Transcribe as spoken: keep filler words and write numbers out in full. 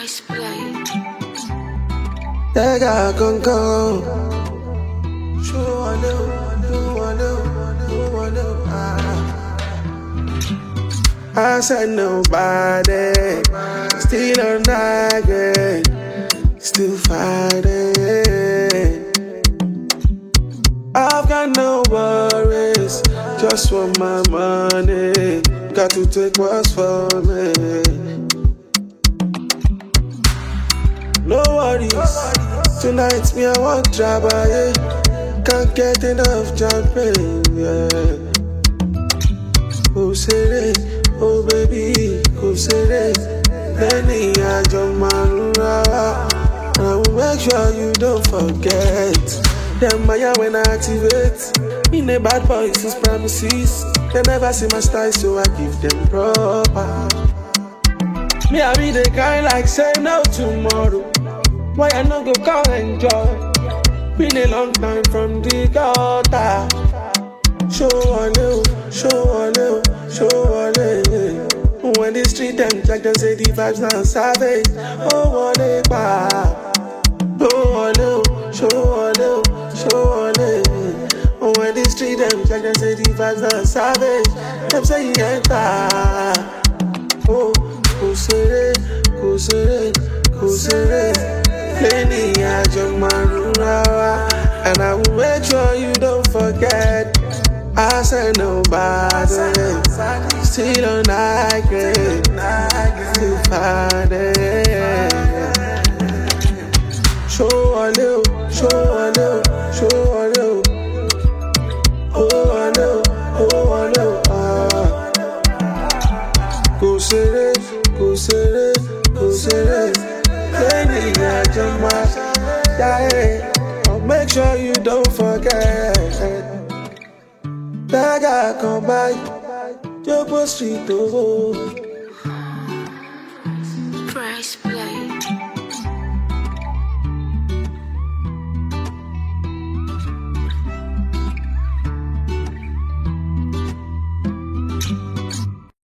Nice play. Tega con con. Show a little, do a little, do a little. I said nobody, still on nagging, still fighting. I've got no worries, just want my money. Got to take what's for me. No worries, tonight me I want trabaye. Can't get enough champagne, yeah. Oh say oh baby, oh say Lenny ajo marura. I will make sure you don't forget. Them Maya when I activate. In a bad boys' premises. They never see my style, so I give them proper. Me, I be the kind like say no tomorrow. Why I no go call enjoy? Been a long time from the gutter. Show a little, show a little, show a little. When the street them check, them say the vibes not savage. Oh, what they pop. Show a little, show a little, show a little. When the street them check, them say the vibes not savage. Them say you enter. Oh, go say it, go say it, go say it. Lenny ajo marura. And I will make sure you don't forget. I said nobody, still on nagging, still fighting. Show a little, show a little, show a little. Oh a little, oh a little. Ah. Go say it, go say it, go say it. Lenny ajo marura. I'll make sure you don't forget. Daga come by, Jopo Street, oh.